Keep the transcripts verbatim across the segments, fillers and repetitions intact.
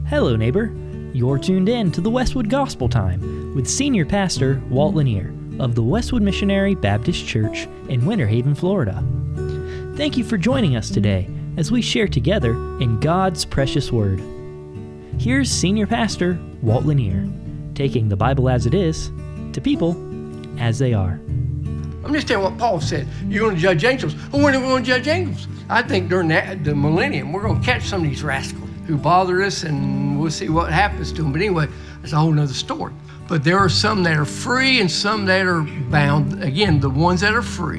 Hello, neighbor. You're tuned in to the Westwood Gospel Time with Senior Pastor Walt Lanier of the Westwood Missionary Baptist Church in Winter Haven, Florida. Thank you for joining us today as we share together in God's precious Word. Here's Senior Pastor Walt Lanier, taking the Bible as it is to people as they are. I'm just telling what Paul said. You're going to judge angels. Well, when are we going to judge angels? I think during that, the millennium, we're going to catch some of these rascals who bother us, and we'll see what happens to them. But anyway, it's a whole nother story. But there are some that are free and some that are bound. Again, the ones that are free.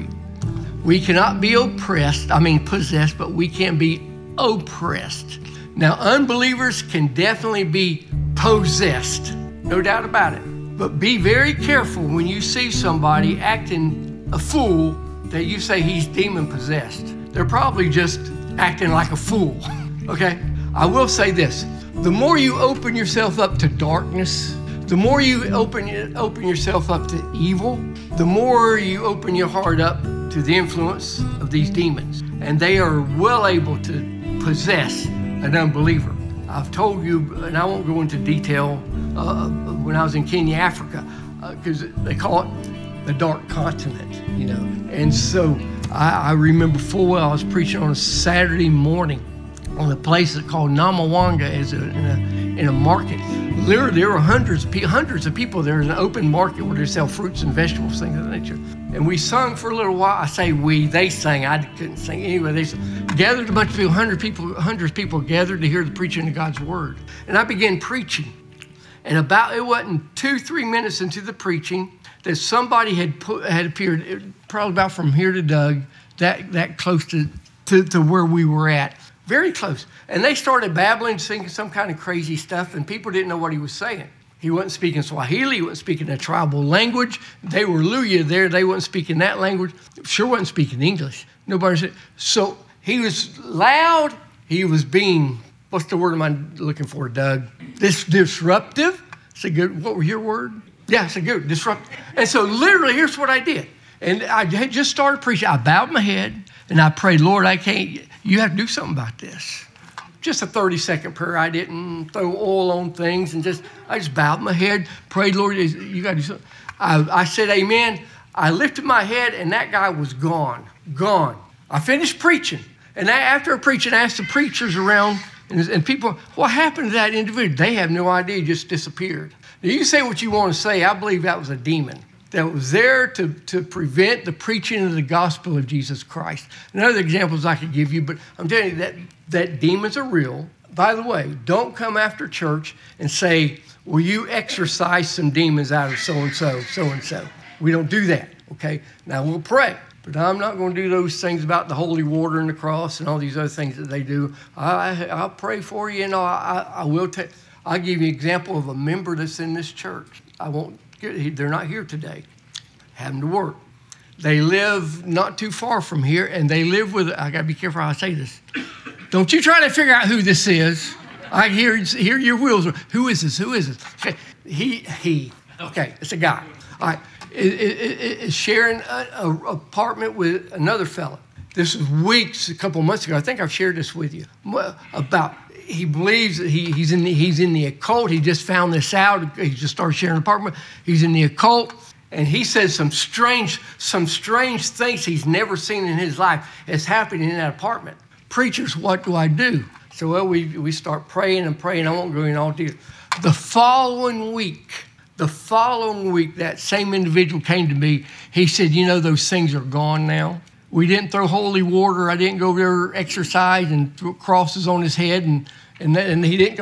We cannot be oppressed, I mean possessed, but we can be oppressed. Now, unbelievers can definitely be possessed, no doubt about it. But be very careful when you see somebody acting a fool that you say he's demon possessed. They're probably just acting like a fool, okay? I will say this, the more you open yourself up to darkness, the more you open, open yourself up to evil, the more you open your heart up to the influence of these demons. And they are well able to possess an unbeliever. I've told you, and I won't go into detail, uh, when I was in Kenya, Africa, because uh, they call it the dark continent, you know. And so I, I remember full well, I was preaching on a Saturday morning on a place that's called Namawanga, is a, in a in a market. Literally, there were hundreds of, hundreds of people there in an open market where they sell fruits and vegetables, things of that nature. And we sung for a little while. I say we, they sang. I couldn't sing. Anyway, they gathered a bunch of people, hundred people, hundreds of people gathered to hear the preaching of God's word. And I began preaching. And about, it wasn't two, three minutes into the preaching that somebody had put, had appeared, probably about from here to Doug, that that close to, to, to where we were at. Very close. And they started babbling, singing some kind of crazy stuff, and people didn't know what he was saying. He wasn't speaking Swahili. He wasn't speaking a tribal language. They were Luya there. They weren't speaking that language. Sure wasn't speaking English. Nobody said. So he was loud. He was being, what's the word am I looking for, Doug? This disruptive. It's a good, what was your word? Yeah, it's a good, disruptive. And so literally, here's what I did. And I had just started preaching. I bowed my head, and I prayed, Lord, I can't, you have to do something about this. Just a thirty second prayer. I didn't throw oil on things and just, I just bowed my head, prayed, Lord, you got to do something. I, I said, amen. I lifted my head and that guy was gone, gone. I finished preaching. And after preaching, I asked the preachers around and, and people, what happened to that individual? They have no idea, he just disappeared. Now you say what you want to say. I believe that was a demon that was there to, to prevent the preaching of the gospel of Jesus Christ. And other examples I could give you, but I'm telling you that, that demons are real. By the way, don't come after church and say, will you exorcise some demons out of so-and-so, so-and-so. We don't do that, okay? Now we'll pray, but I'm not going to do those things about the holy water and the cross and all these other things that they do. I, I'll pray for you, and I, I, I will take, I'll give you an example of a member that's in this church. I won't, they're not here today, having to work. They live not too far from here, and they live with, I got to be careful how I say this. Don't you try to figure out who this is. I hear, hear your wheels. Who is this? Who is this? Okay. He, he, okay, it's a guy. All right, is it, it, it, sharing an apartment with another fella. This was weeks, a couple months ago. I think I've shared this with you about, he believes that he, he's in the, he's in the occult. He just found this out. He just started sharing an apartment. He's in the occult. And he says some strange, some strange things he's never seen in his life is happening in that apartment. Preachers, what do I do? So well, we, we start praying and praying. I won't go in all detail. The following week, the following week, that same individual came to me. He said, you know, those things are gone now. We didn't throw holy water. I didn't go there exercise and throw crosses on his head. And, and, that, and he didn't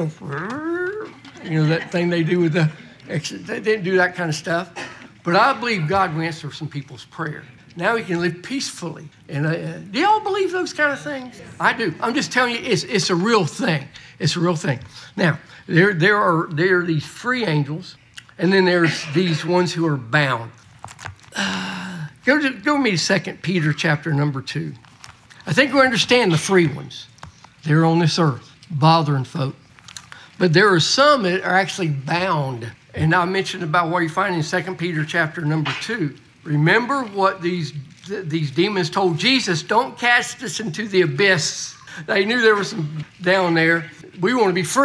go, you know, that thing they do with the, they didn't do that kind of stuff. But I believe God will answer some people's prayer. Now we can live peacefully. And uh, do y'all believe those kind of things? I do. I'm just telling you, it's it's a real thing. It's a real thing. Now, there there are there are these free angels, and then there's these ones who are bound. Uh, go to go with me to Second Peter chapter number two. I think we understand the free ones. They're on this earth, bothering folk. But there are some that are actually bound. And I mentioned about what you find in Second Peter chapter number two. Remember what these these demons told Jesus, don't cast us into the abyss. They knew there was some down there. We want to be free.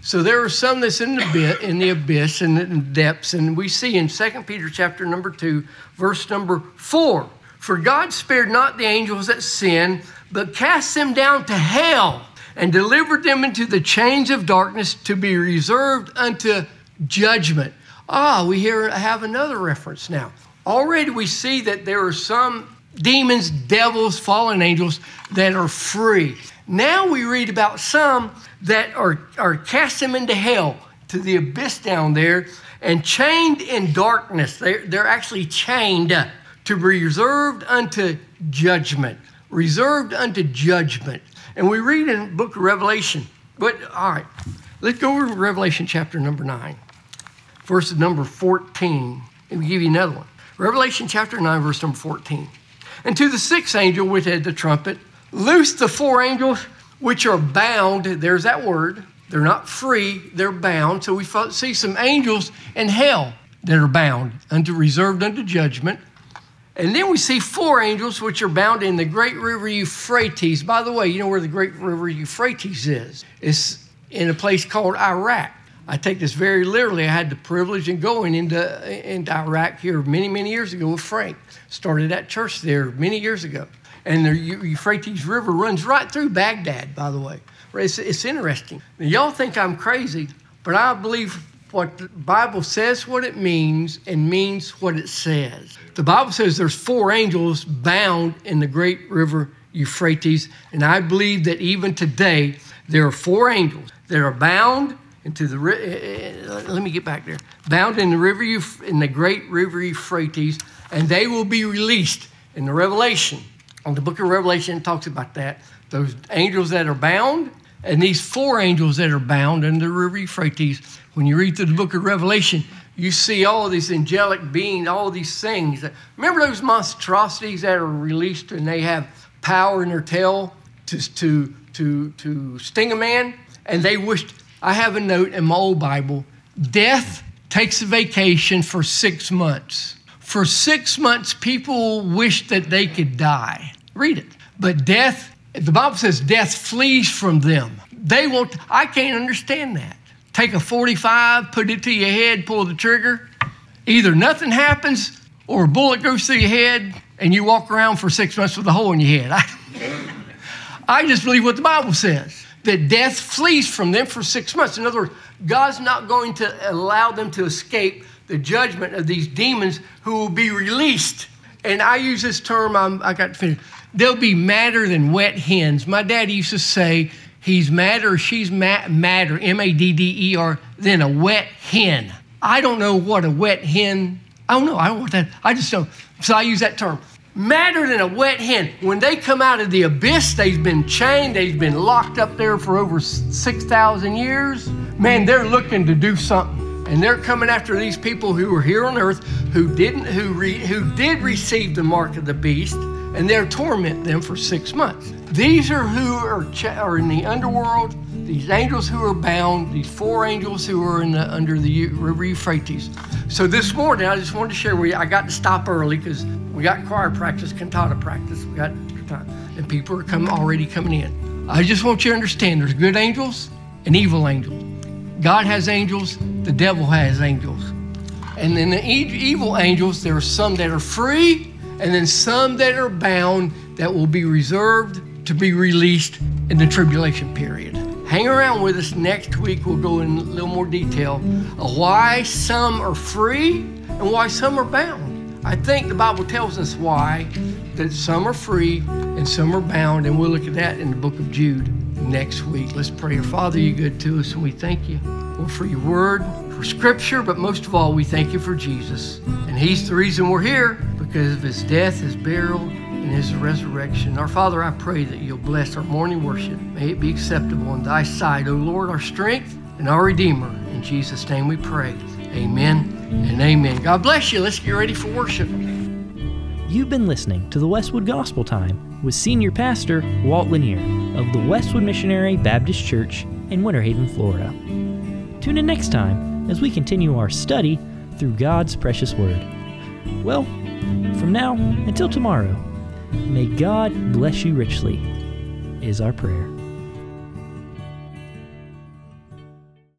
So there are some that's in the bit, in the abyss and in the depths, and we see in Second Peter chapter number two, verse number four, for God spared not the angels that sinned, but cast them down to hell and delivered them into the chains of darkness to be reserved unto judgment. Ah, we here have another reference now. Already we see that there are some demons, devils, fallen angels that are free. Now we read about some that are, are cast them into hell, to the abyss down there, and chained in darkness. They're, they're actually chained to be reserved unto judgment. Reserved unto judgment. And we read in the book of Revelation. But, all right, let's go over to Revelation chapter number nine, verse number fourteen. Let me give you another one. Revelation chapter nine, verse number fourteen. And to the sixth angel which had the trumpet, loose the four angels which are bound. There's that word. They're not free, they're bound. So we see some angels in hell that are bound, unto reserved unto judgment. And then we see four angels which are bound in the great river Euphrates. By the way, you know where the great river Euphrates is? It's in a place called Iraq. I take this very literally. I had the privilege of going into, into Iraq here many, many years ago with Frank. Started that church there many years ago. And the Euphrates River runs right through Baghdad, by the way. It's, it's interesting. Now, y'all think I'm crazy, but I believe what the Bible says what it means and means what it says. The Bible says there's four angels bound in the great river Euphrates, and I believe that even today there are four angels that are bound into the, uh, let me get back there, bound in the river, in the great river Euphrates, and they will be released in the Revelation. In the book of Revelation, it talks about that. Those angels that are bound, and these four angels that are bound in the river Euphrates. When you read through the book of Revelation, you see all of these angelic beings, all of these things. Remember those monstrosities that are released and they have power in their tail to, to, to, to sting a man? And they wished, I have a note in my old Bible, death takes a vacation for six months. For six months, people wish that they could die. Read it. But death, the Bible says death flees from them. They won't, I can't understand that. Take a forty-five, put it to your head, pull the trigger. Either nothing happens or a bullet goes through your head and you walk around for six months with a hole in your head. I, I just believe what the Bible says, that death flees from them for six months. In other words, God's not going to allow them to escape the judgment of these demons who will be released. And I use this term, I'm, I got to finish. They'll be madder than wet hens. My daddy used to say, he's madder, she's ma- madder, M A D D E R, than a wet hen. I don't know what a wet hen, I don't know, I don't know what that, I just don't. So I use that term. Madder than a wet hen. When they come out of the abyss, they've been chained, they've been locked up there for over six thousand years. Man, they're looking to do something. And they're coming after these people who were here on earth, who didn't, who re, who did receive the mark of the beast, and they're torment them for six months. These are who are, ch- are in the underworld. These angels who are bound. These four angels who are in the, under the river Euphrates. So this morning, I just wanted to share with you. I got to stop early because we got choir practice, cantata practice. We got, and people are coming already coming in. I just want you to understand: there's good angels and evil angels. God has angels, the devil has angels. And then the e- evil angels, there are some that are free, and then some that are bound that will be reserved to be released in the tribulation period. Hang around with us next week. We'll go in a little more detail of why some are free and why some are bound. I think the Bible tells us why, that some are free and some are bound, and we'll look at that in the book of Jude next week. Let's pray. Our Father, you're good to us, and we thank you for your word, for scripture, but most of all, we thank you for Jesus. And he's the reason we're here, because of his death, his burial, and his resurrection. Our Father, I pray that you'll bless our morning worship. May it be acceptable in thy sight, O Lord, our strength and our Redeemer. In Jesus' name we pray. Amen and amen. God bless you. Let's get ready for worship. You've been listening to the Westwood Gospel Time with Senior Pastor Walt Lanier of the Westwood Missionary Baptist Church in Winter Haven, Florida. Tune in next time as we continue our study through God's precious Word. Well, from now until tomorrow, may God bless you richly, is our prayer.